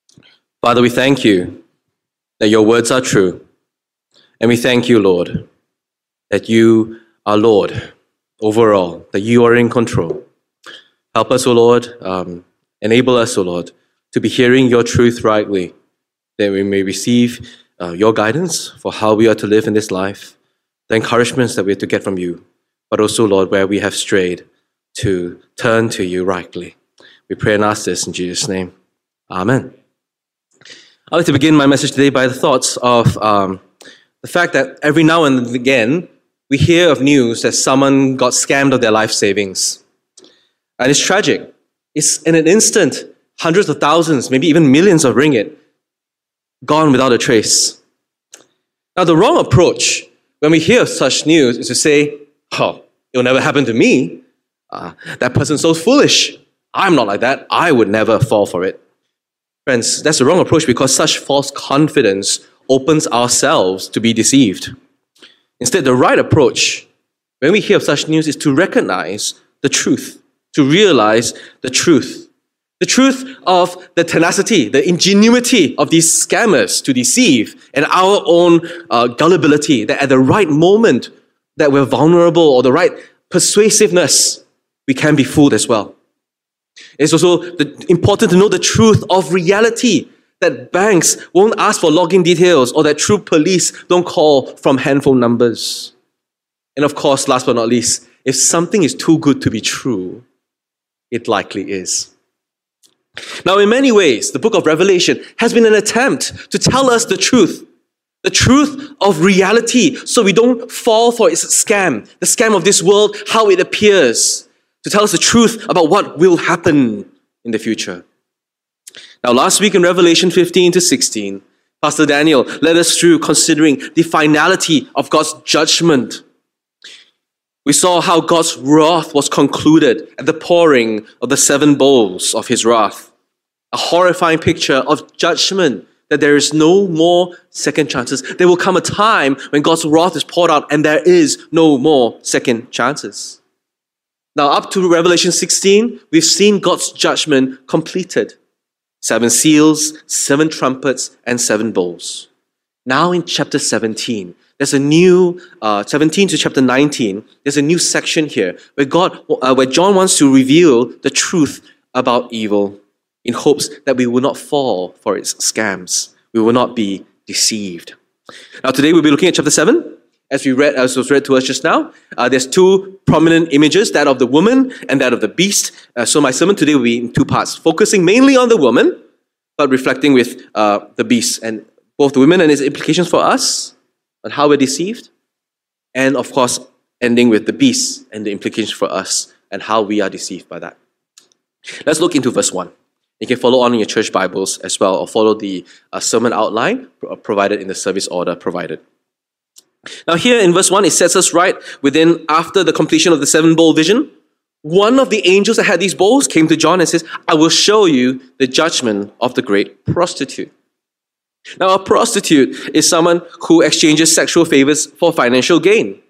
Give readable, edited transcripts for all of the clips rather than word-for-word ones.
Father, we thank you that your words are true. And we thank you, Lord, that you are Lord over all, that you are in control. Help us, O Lord, enable us, O Lord, to be hearing your truth rightly, that we may receive your guidance for how we are to live in this life, the encouragements that we are to get from you, but also, Lord, where we have strayed, to turn to you rightly. We pray and ask this in Jesus' name. Amen. I'd like to begin my message today by the thoughts of the fact that every now and again, we hear of news that someone got scammed of their life savings. And it's tragic. It's in an instant, hundreds of thousands, maybe even millions of ringgit, gone without a trace. Now, the wrong approach when we hear such news is to say, oh, it'll never happen to me. That person's so foolish. I'm not like that. I would never fall for it. Friends, that's the wrong approach because such false confidence opens ourselves to be deceived. Instead, the right approach, when we hear of such news, is to recognize the truth, to realize the truth. The truth of the tenacity, the ingenuity of these scammers to deceive, and our own gullibility, that at the right moment that we're vulnerable or the right persuasiveness, we can be fooled as well. It's also important to know the truth of reality, that banks won't ask for login details or that true police don't call from handphone numbers. And of course, last but not least, if something is too good to be true, it likely is. Now, in many ways, the book of Revelation has been an attempt to tell us the truth of reality, so we don't fall for its scam, the scam of this world, how it appears, to tell us the truth about what will happen in the future. Now, last week in Revelation 15 to 16, Pastor Daniel led us through considering the finality of God's judgment. We saw how God's wrath was concluded at the pouring of the 7 bowls of his wrath. A horrifying picture of judgment, that there is no more second chances. There will come a time when God's wrath is poured out and there is no more second chances. Now, up to Revelation 16, we've seen God's judgment completed. 7 seals, 7 trumpets, and 7 bowls. Now in chapter 17, there's a new, 17 to chapter 19, there's a new section here where John wants to reveal the truth about evil in hopes that we will not fall for its scams. We will not be deceived. Now today we'll be looking at chapter 7. As was read to us just now, there's 2 prominent images, that of the woman and that of the beast. So my sermon today will be in 2 parts, focusing mainly on the woman, but reflecting with the beast, and both the women and its implications for us, and how we're deceived, and of course, ending with the beast and the implications for us, and how we are deceived by that. Let's look into verse 1. You can follow on in your church Bibles as well, or follow the sermon outline provided in the service order provided. Now here in verse 1, it sets us right within, after the completion of the 7-bowl vision, one of the angels that had these bowls came to John and says, I will show you the judgment of the great prostitute. Now a prostitute is someone who exchanges sexual favors for financial gain.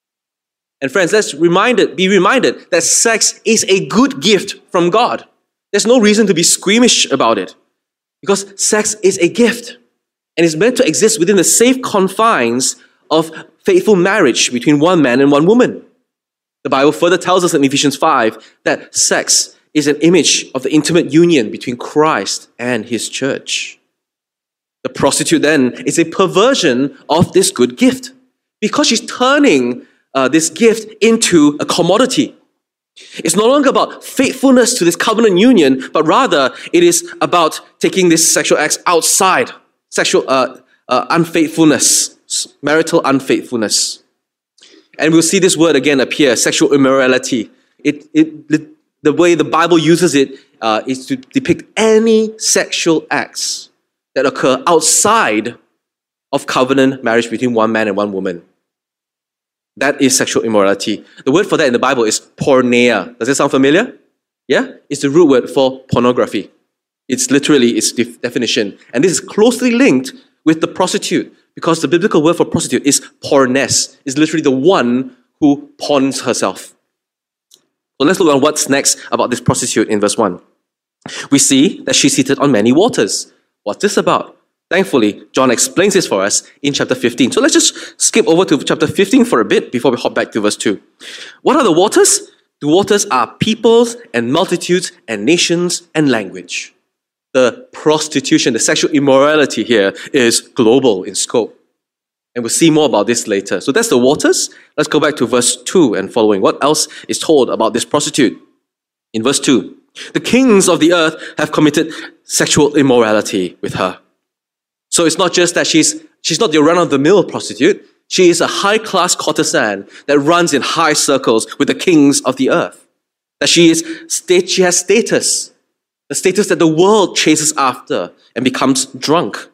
And friends, let's be reminded that sex is a good gift from God. There's no reason to be squeamish about it, because sex is a gift and is meant to exist within the safe confines of faithful marriage between one man and one woman. The Bible further tells us in Ephesians 5 that sex is an image of the intimate union between Christ and his church. The prostitute then is a perversion of this good gift, because she's turning this gift into a commodity. It's no longer about faithfulness to this covenant union, but rather it is about taking this sexual acts outside, sexual unfaithfulness, marital unfaithfulness. And we'll see this word again appear, sexual immorality. The way the Bible uses it is to depict any sexual acts that occur outside of covenant marriage between one man and one woman. That is sexual immorality. The word for that in the Bible is porneia. Does it sound familiar? Yeah? It's the root word for pornography. It's literally its definition. And this is closely linked with the prostitute, because the biblical word for prostitute is pornes. It's literally the one who pawns herself. So let's look at what's next about this prostitute in verse 1. We see that she's seated on many waters. What's this about? Thankfully, John explains this for us in chapter 15. So let's just skip over to chapter 15 for a bit before we hop back to verse 2. What are the waters? The waters are peoples and multitudes and nations and language. The prostitution, the sexual immorality here is global in scope. And we'll see more about this later. So that's the waters. Let's go back to verse 2 and following. What else is told about this prostitute? In verse 2, the kings of the earth have committed sexual immorality with her. So it's not just that she's not the run-of-the-mill prostitute. She is a high-class courtesan that runs in high circles with the kings of the earth. That she has status, the status that the world chases after and becomes drunk.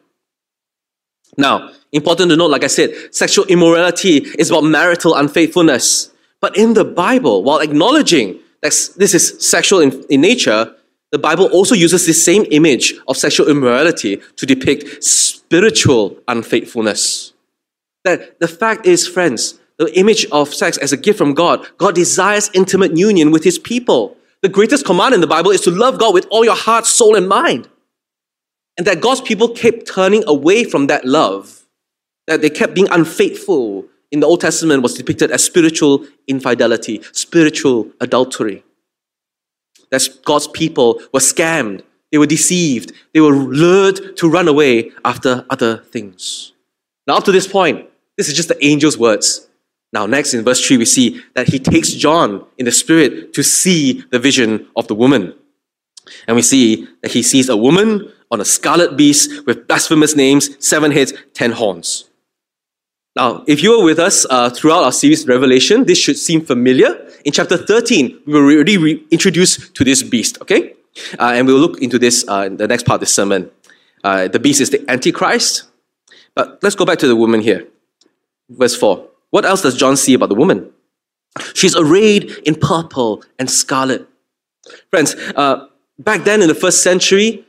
Now, important to note, like I said, sexual immorality is about marital unfaithfulness. But in the Bible, while acknowledging that this is sexual in nature, the Bible also uses the same image of sexual immorality to depict spiritual unfaithfulness. That the fact is, friends, the image of sex as a gift from God, God desires intimate union with His people. The greatest command in the Bible is to love God with all your heart, soul, and mind. And that God's people kept turning away from that love, that they kept being unfaithful in the Old Testament was depicted as spiritual infidelity, spiritual adultery. That God's people were scammed, they were deceived, they were lured to run away after other things. Now up to this point, this is just the angel's words. Now next in verse 3 we see that he takes John in the spirit to see the vision of the woman. And we see that he sees a woman on a scarlet beast with blasphemous names, 7 heads, 10 horns. Now, if you were with us throughout our series Revelation, this should seem familiar. In chapter 13, we were already introduced to this beast, okay? And we'll look into this in the next part of the sermon. The beast is the Antichrist. But let's go back to the woman here. Verse 4. What else does John see about the woman? She's arrayed in purple and scarlet. Friends, back then in the first century,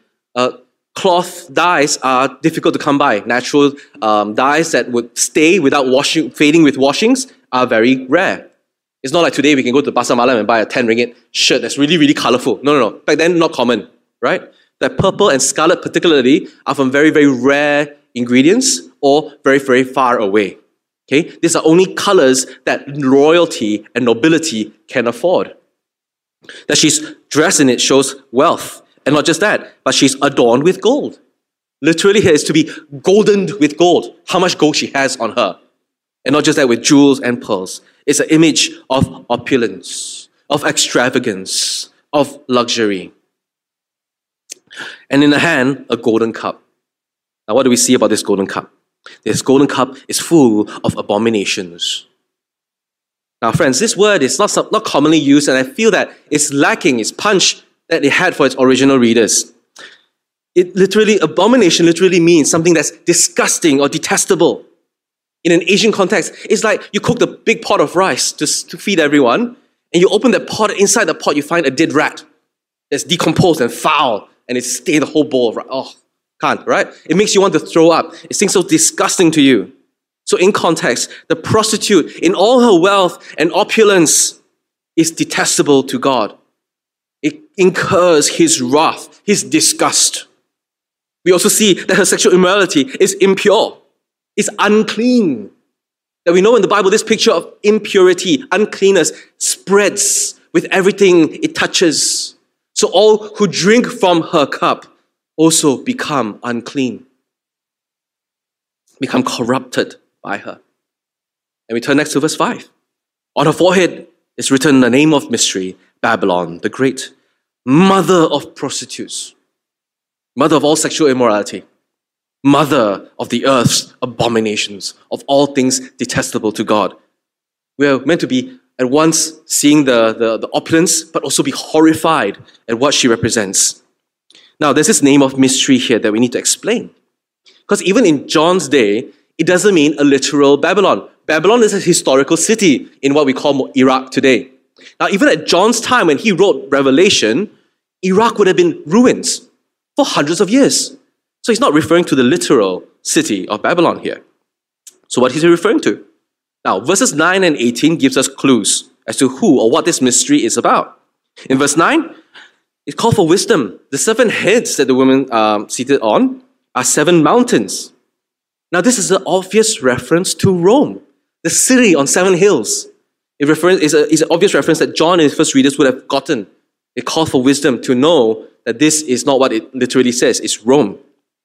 cloth dyes are difficult to come by. Natural dyes that would stay without washing, fading with washings are very rare. It's not like today we can go to Pasar Malam and buy a 10 ringgit shirt that's really, really colorful. No. Back then, not common, right? That purple and scarlet particularly are from very, very rare ingredients or very, very far away. Okay? These are only colors that royalty and nobility can afford. That she's dressed in it shows wealth. And not just that, but she's adorned with gold. Literally here is to be goldened with gold. How much gold she has on her. And not just that, with jewels and pearls. It's an image of opulence, of extravagance, of luxury. And in the hand, a golden cup. Now what do we see about this golden cup? This golden cup is full of abominations. Now friends, this word is not commonly used, and I feel that it's lacking its punch that it had for its original readers. Abomination literally means something that's disgusting or detestable. In an Asian context, it's like you cook the big pot of rice to feed everyone, and you open that pot, inside the pot you find a dead rat that's decomposed and foul, and it's stained the whole bowl of rice. Oh, can't, right? It makes you want to throw up. It seems so disgusting to you. So in context, the prostitute, in all her wealth and opulence, is detestable to God. It incurs His wrath, His disgust. We also see that her sexual immorality is impure. It's unclean. That we know in the Bible, this picture of impurity, uncleanness, spreads with everything it touches. So all who drink from her cup also become unclean, become corrupted by her. And we turn next to verse 5. On her forehead is written the name of mystery, Babylon, the great, mother of prostitutes, mother of all sexual immorality, mother of the earth's abominations, of all things detestable to God. We are meant to be at once seeing the opulence, but also be horrified at what she represents. Now, there's this name of mystery here that we need to explain. Because even in John's day, it doesn't mean a literal Babylon. Babylon is a historical city in what we call Iraq today. Now, even at John's time, when he wrote Revelation, Iraq would have been ruins for hundreds of years. So he's not referring to the literal city of Babylon here. So what is he referring to? Now, verses 9 and 18 gives us clues as to who or what this mystery is about. In verse 9, it calls for wisdom. The 7 heads that the woman seated on are 7 mountains. Now, this is an obvious reference to Rome, the city on 7 hills. It is an obvious reference that John and his first readers would have gotten. A call for wisdom to know that this is not what it literally says, it's Rome.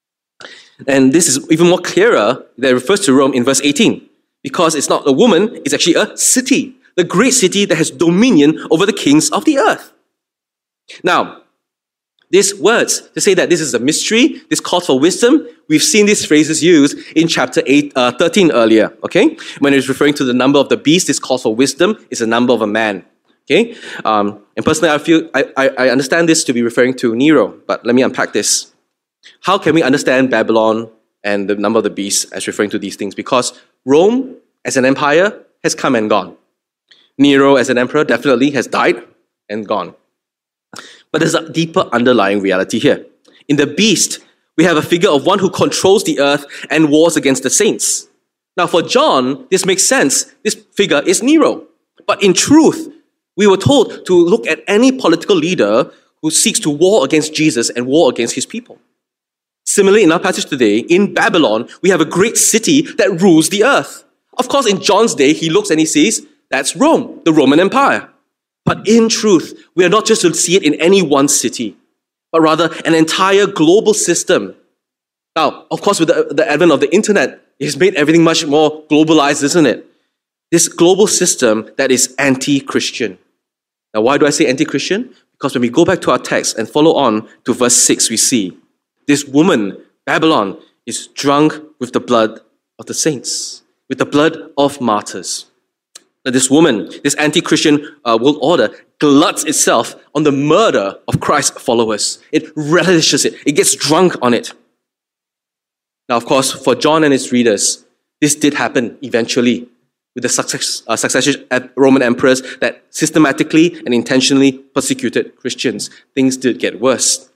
And this is even more clearer that it refers to Rome in verse 18, because it's not a woman, it's actually a city, the great city that has dominion over the kings of the earth. Now, these words to say that this is a mystery, this calls for wisdom, we've seen these phrases used in chapter 13 earlier, okay? When it's referring to the number of the beast, this calls for wisdom is the number of a man, okay? And personally, I understand this to be referring to Nero, but let me unpack this. How can we understand Babylon and the number of the beast as referring to these things? Because Rome, as an empire, has come and gone. Nero, as an emperor, definitely has died and gone. But there's a deeper underlying reality here. In the beast, we have a figure of one who controls the earth and wars against the saints. Now, for John, this makes sense. This figure is Nero. But in truth, we were told to look at any political leader who seeks to war against Jesus and war against his people. Similarly, in our passage today, in Babylon, we have a great city that rules the earth. Of course, in John's day, he looks and he sees, that's Rome, the Roman Empire. But in truth, we are not just to see it in any one city, but rather an entire global system. Now, of course, with the advent of the internet, it has made everything much more globalized, isn't it? This global system that is anti-Christian. Now, why do I say anti-Christian? Because when we go back to our text and follow on to verse 6, we see this woman, Babylon, is drunk with the blood of the saints, with the blood of martyrs. Now, this woman, this anti-Christian world order, gluts itself on the murder of Christ's followers. It relishes it. It gets drunk on it. Now, of course, for John and his readers, this did happen eventually with the successive Roman emperors that systematically and intentionally persecuted Christians. Things did get worse.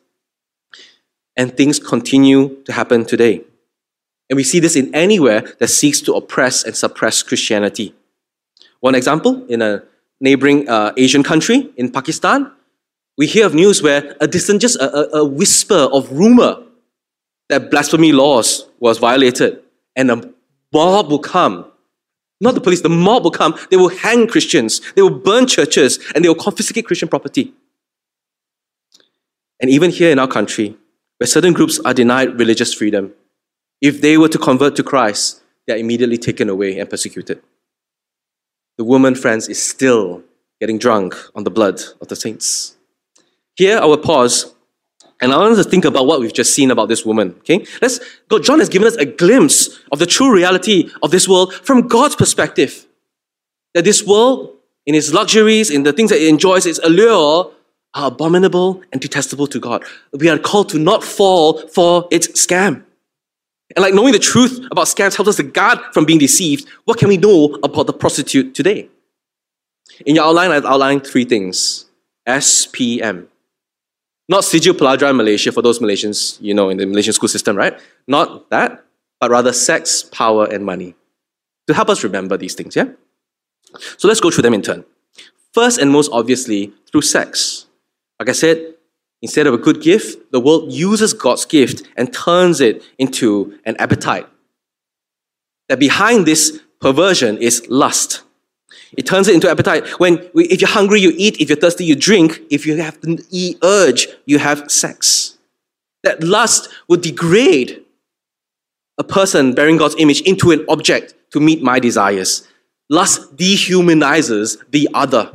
And things continue to happen today. And we see this in anywhere that seeks to oppress and suppress Christianity. One example, in a neighboring Asian country, in Pakistan, we hear of news where just a whisper of rumor that blasphemy laws was violated, and a mob will come. Not the police, the mob will come. They will hang Christians. They will burn churches, and they will confiscate Christian property. And even here in our country, where certain groups are denied religious freedom, if they were to convert to Christ, they are immediately taken away and persecuted. The woman, friends, is still getting drunk on the blood of the saints. Here I will pause, and I want us to think about what we've just seen about this woman. Okay, let's go. John has given us a glimpse of the true reality of this world from God's perspective. That this world, in its luxuries, in the things that it enjoys, its allure, are abominable and detestable to God. We are called to not fall for its scam. And like knowing the truth about scams helps us to guard from being deceived, what can we know about the prostitute today? In your outline, I've outlined 3 things. SPM. Not Sijil Peladra in Malaysia, for those Malaysians, you know, in the Malaysian school system, right? Not that, but rather sex, power, and money. To help us remember these things, yeah? So let's go through them in turn. First and most obviously, through sex. Like I said, instead of a good gift, the world uses God's gift and turns it into an appetite. That behind this perversion is lust. It turns it into appetite. If you're hungry, you eat. If you're thirsty, you drink. If you have an urge, you have sex. That lust will degrade a person bearing God's image into an object to meet my desires. Lust dehumanizes the other.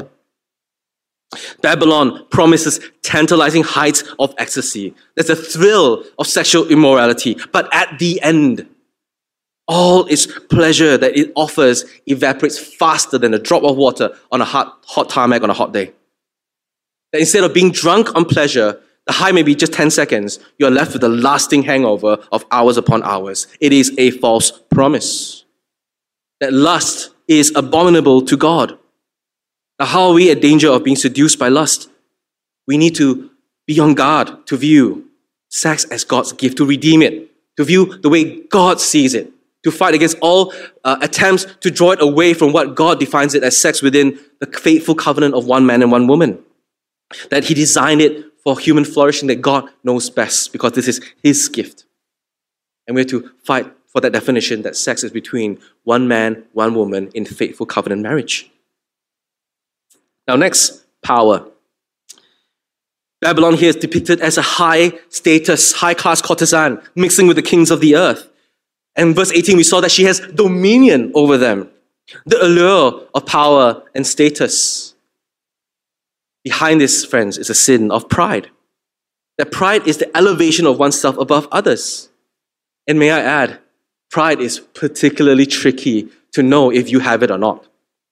Babylon promises tantalizing heights of ecstasy. There's a thrill of sexual immorality. But at the end, all its pleasure that it offers evaporates faster than a drop of water on a hot tarmac on a hot day. That instead of being drunk on pleasure, the high may be just 10 seconds, you're left with a lasting hangover of hours upon hours. It is a false promise. That lust is abominable to God. Now, how are we at danger of being seduced by lust? We need to be on guard to view sex as God's gift, to redeem it, to view the way God sees it, to fight against all attempts to draw it away from what God defines it as sex within the faithful covenant of one man and one woman. That He designed it for human flourishing, that God knows best because this is His gift. And we have to fight for that definition that sex is between one man, one woman in faithful covenant marriage. Now next, power. Babylon here is depicted as a high-status, high-class courtesan mixing with the kings of the earth. And in verse 18, we saw that she has dominion over them. The allure of power and status. Behind this, friends, is a sin of pride. That pride is the elevation of oneself above others. And may I add, pride is particularly tricky to know if you have it or not.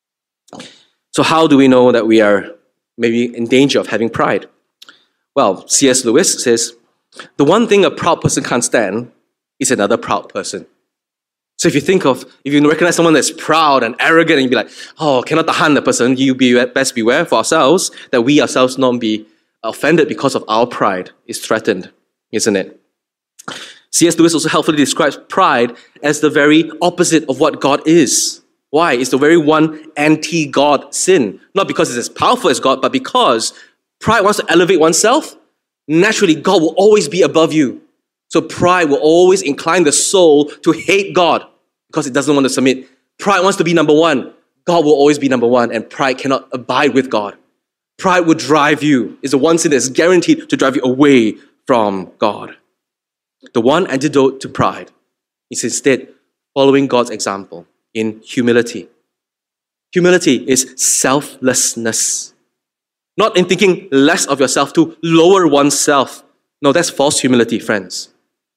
So how do we know that we are maybe in danger of having pride? Well, C.S. Lewis says, the one thing a proud person can't stand is another proud person. So if you recognize someone that's proud and arrogant, and you be like, oh, cannot tahan the person, you best beware for ourselves, that we ourselves not be offended because of our pride is threatened, isn't it? C.S. Lewis also helpfully describes pride as the very opposite of what God is. Why? It's the very one anti-God sin. Not because it's as powerful as God, but because pride wants to elevate oneself. Naturally, God will always be above you. So pride will always incline the soul to hate God because it doesn't want to submit. Pride wants to be number one. God will always be number one, and pride cannot abide with God. Pride will drive you. It's the one sin that's guaranteed to drive you away from God. The one antidote to pride is instead following God's example in humility. Humility is selflessness. Not in thinking less of yourself to lower oneself. No, that's false humility, friends.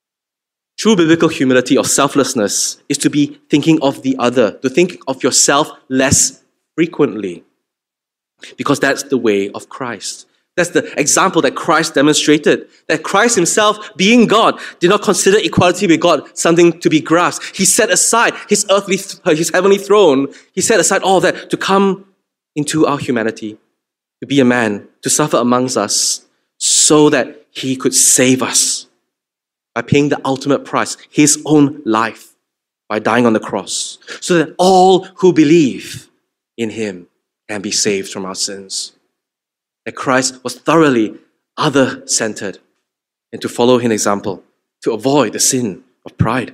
True biblical humility or selflessness is to be thinking of the other, to think of yourself less frequently. Because that's the way of Christ. That's the example that Christ demonstrated. That Christ himself, being God, did not consider equality with God something to be grasped. He set aside his heavenly throne. He set aside all of that to come into our humanity, to be a man, to suffer amongst us, so that he could save us by paying the ultimate price, his own life, by dying on the cross, so that all who believe in him can be saved from our sins. That Christ was thoroughly other-centered, and to follow his example, to avoid the sin of pride.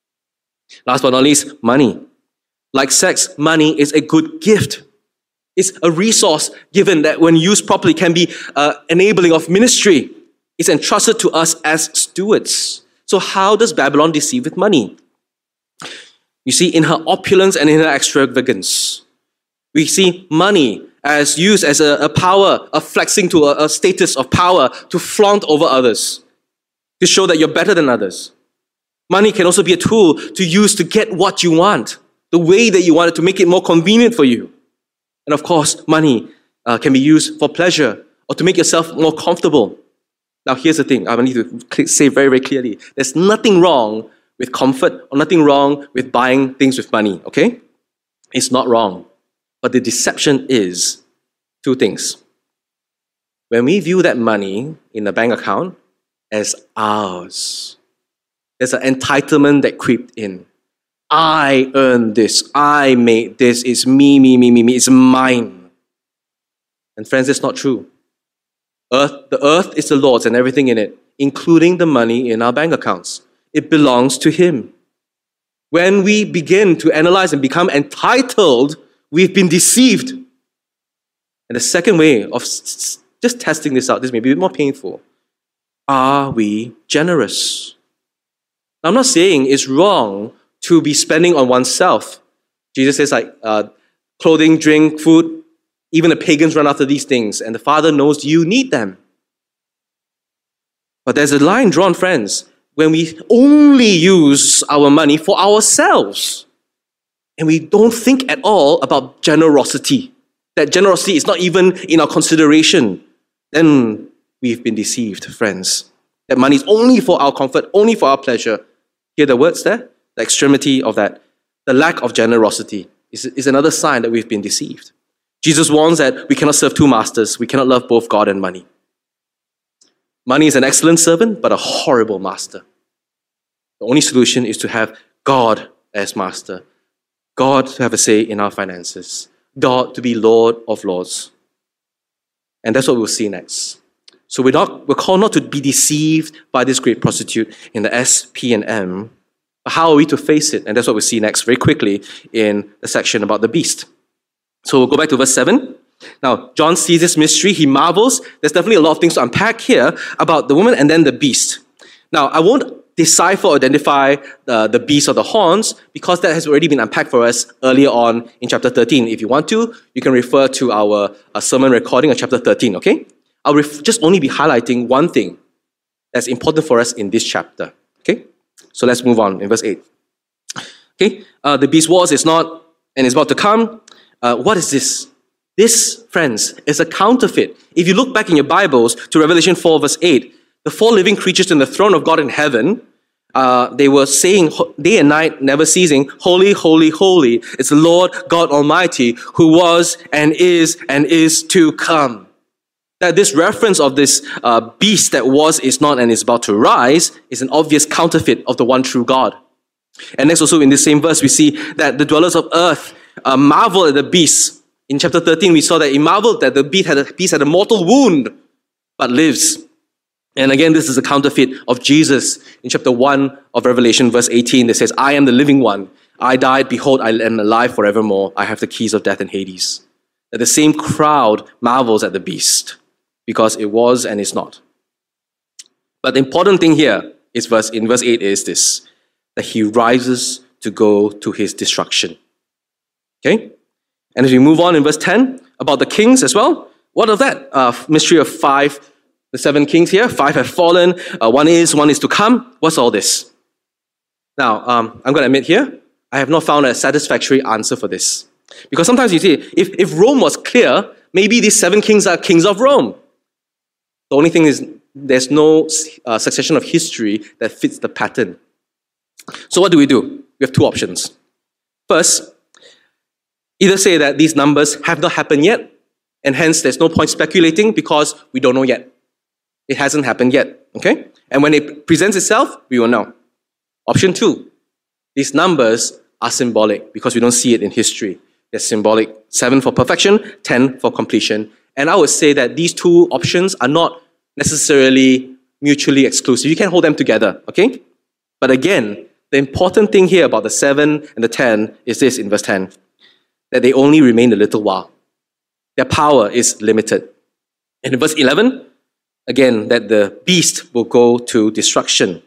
Last but not least, money. Like sex, money is a good gift. It's a resource given that when used properly can be enabling of ministry. It's entrusted to us as stewards. So how does Babylon deceive with money? You see, in her opulence and in her extravagance, we see money as used as a power, a flexing to a status of power to flaunt over others, to show that you're better than others. Money can also be a tool to use to get what you want, the way that you want it, to make it more convenient for you. And of course, money can be used for pleasure or to make yourself more comfortable. Now, here's the thing. I need to say very, very clearly. There's nothing wrong with comfort or nothing wrong with buying things with money, okay? It's not wrong. But the deception is two things. When we view that money in the bank account as ours, there's an entitlement that crept in. I earned this. I made this. It's me. It's mine. And friends, it's not true. The earth is the Lord's and everything in it, including the money in our bank accounts. It belongs to him. When we begin to analyze and become entitled, we've been deceived. And the second way of just testing this out, this may be a bit more painful. Are we generous? Now, I'm not saying it's wrong to be spending on oneself. Jesus says clothing, drink, food, even the pagans run after these things, and the Father knows you need them. But there's a line drawn, friends, when we only use our money for ourselves. And we don't think at all about generosity. That generosity is not even in our consideration. Then we've been deceived, friends. That money is only for our comfort, only for our pleasure. Hear the words there? The extremity of that. The lack of generosity is another sign that we've been deceived. Jesus warns that we cannot serve two masters. We cannot love both God and money. Money is an excellent servant, but a horrible master. The only solution is to have God as master. God to have a say in our finances. God to be Lord of Lords. And that's what we'll see next. So we're called not to be deceived by this great prostitute in the S, P, and M, But how are we to face it? And that's what we see next very quickly in the section about the beast. So we'll go back to verse 7. Now, John sees this mystery. He marvels. There's definitely a lot of things to unpack here about the woman and then the beast. Now, I won't decipher or identify the beast or the horns because that has already been unpacked for us earlier on in chapter 13. If you want to, you can refer to our sermon recording of chapter 13, okay? I'll just only be highlighting one thing that's important for us in this chapter, okay? So let's move on in verse 8. Okay, the beast was, is not, and is about to come. What is this? This, friends, is a counterfeit. If you look back in your Bibles to Revelation 4 verse 8, the four living creatures in the throne of God in heaven, they were saying day and night, never ceasing, holy, holy, holy is the Lord God Almighty, who was and is to come. That this reference of this beast that was, is not, and is about to rise is an obvious counterfeit of the one true God. And next also in this same verse, we see that the dwellers of earth marvel at the beast. In chapter 13, we saw that he marveled that the beast had a mortal wound, but lives. And again, this is a counterfeit of Jesus. In chapter 1 of Revelation, verse 18, that says, I am the living one. I died, behold, I am alive forevermore. I have the keys of death and Hades. That the same crowd marvels at the beast, because it was and is not. But the important thing here is in verse 8 is this, that he rises to go to his destruction. Okay? And as we move on in verse 10, about the kings as well, what of that? Mystery of 5, the 7 kings here. 5 have fallen, one is to come. What's all this? Now, I'm going to admit here, I have not found a satisfactory answer for this. Because sometimes you see, if Rome was clear, maybe these 7 kings are kings of Rome. The only thing is, there's no succession of history that fits the pattern. So what do? We have 2 options. First, either say that these numbers have not happened yet, and hence there's no point speculating because we don't know yet. It hasn't happened yet, okay? And when it presents itself, we will know. Option 2, these numbers are symbolic because we don't see it in history. They're symbolic. 7 for perfection, 10 for completion. And I would say that these 2 options are not necessarily mutually exclusive. You can hold them together, okay? But again, the important thing here about the 7 and the 10 is this in verse 10, that they only remain a little while. Their power is limited. And in verse 11, again, that the beast will go to destruction.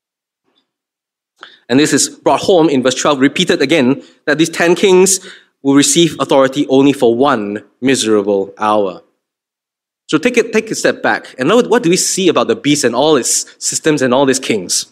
And this is brought home in verse 12, repeated again, that these 10 kings will receive authority only for 1 miserable hour. So take a step back. And now what do we see about the beast and all its systems and all its kings?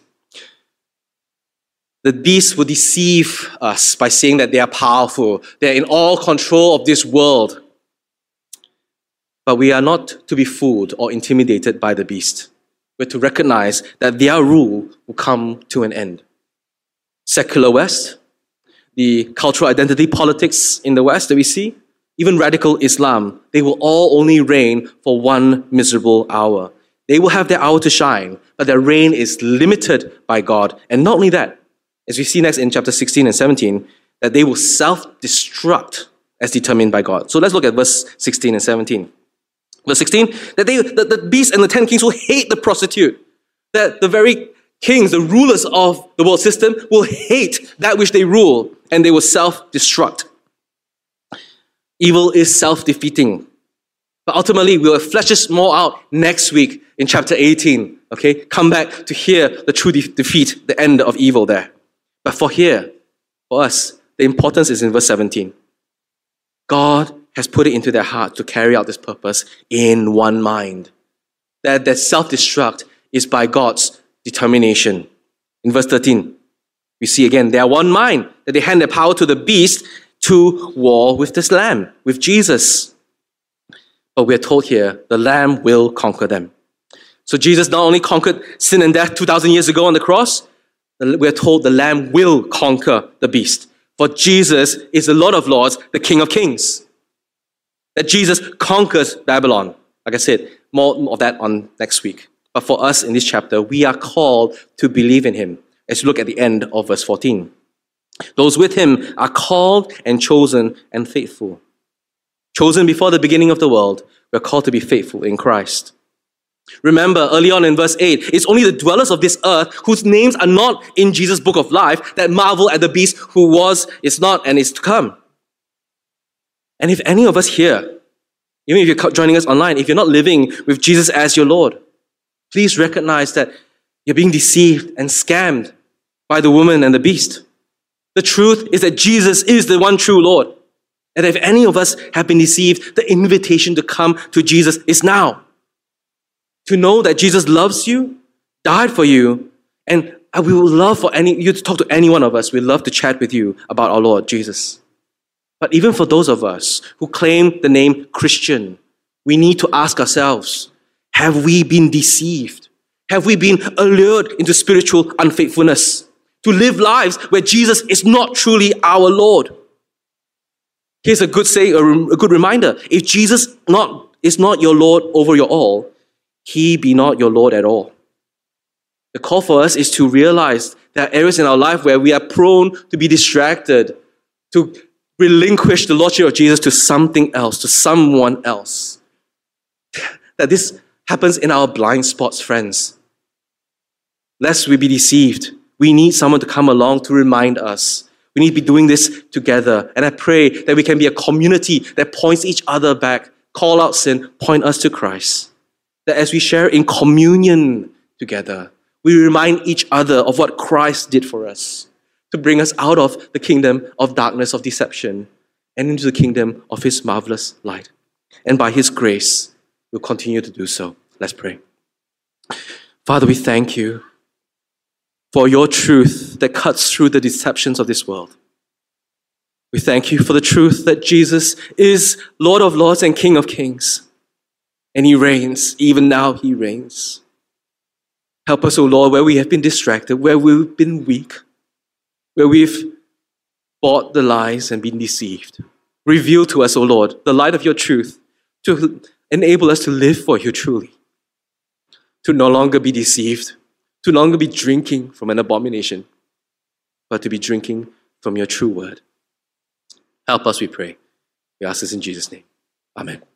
The beast will deceive us by saying that they are powerful. They're in all control of this world. But we are not to be fooled or intimidated by the beast. We're to recognize that their rule will come to an end. Secular West, the cultural identity politics in the West that we see, even radical Islam, they will all only reign for 1 miserable hour. They will have their hour to shine, but their reign is limited by God. And not only that, as we see next in chapter 16 and 17, that they will self-destruct as determined by God. So let's look at verse 16 and 17. Verse 16, that the beast and the 10 kings will hate the prostitute. That the very kings, the rulers of the world system, will hate that which they rule, and they will self-destruct. Evil is self-defeating. But ultimately, we'll flesh this more out next week in chapter 18. Okay? Come back to hear the true defeat, the end of evil there. But for us, the importance is in verse 17. God has put it into their heart to carry out this purpose in one mind. That self-destruct is by God's determination. In verse 13, we see again, they are one mind, that they hand their power to the beast to war with this Lamb, with Jesus. But we are told here, the Lamb will conquer them. So Jesus not only conquered sin and death 2,000 years ago on the cross, we are told the Lamb will conquer the beast. For Jesus is the Lord of Lords, the King of Kings. That Jesus conquers Babylon. Like I said, more of that on next week. But for us in this chapter, we are called to believe in him. As you look at the end of verse 14. Those with him are called and chosen and faithful. Chosen before the beginning of the world, we are called to be faithful in Christ. Remember, early on in verse 8, it's only the dwellers of this earth whose names are not in Jesus' book of life that marvel at the beast who was, is not, and is to come. And if any of us here, even if you're joining us online, if you're not living with Jesus as your Lord, please recognize that you're being deceived and scammed by the woman and the beast. The truth is that Jesus is the one true Lord. And if any of us have been deceived, the invitation to come to Jesus is now. To know that Jesus loves you, died for you, and we would love for you to talk to any one of us. We'd love to chat with you about our Lord Jesus. But even for those of us who claim the name Christian, we need to ask ourselves, have we been deceived? Have we been allured into spiritual unfaithfulness to live lives where Jesus is not truly our Lord? Here's a good reminder. If Jesus is not your Lord over your all, he be not your Lord at all. The call for us is to realize there are areas in our life where we are prone to be distracted, to relinquish the Lordship of Jesus to something else, to someone else. That this happens in our blind spots, friends. Lest we be deceived, we need someone to come along to remind us. We need to be doing this together. And I pray that we can be a community that points each other back, call out sin, point us to Christ. That as we share in communion together, we remind each other of what Christ did for us to bring us out of the kingdom of darkness, of deception, and into the kingdom of his marvelous light. And by his grace, we'll continue to do so. Let's pray. Father, we thank you for your truth that cuts through the deceptions of this world. We thank you for the truth that Jesus is Lord of Lords and King of Kings. And he reigns. Even now he reigns. Help us, O Lord, where we have been distracted, where we've been weak, where we've bought the lies and been deceived. Reveal to us, O Lord, the light of your truth to enable us to live for you truly. To no longer be deceived, to no longer be drinking from an abomination, but to be drinking from your true word. Help us, we pray. We ask this in Jesus' name. Amen.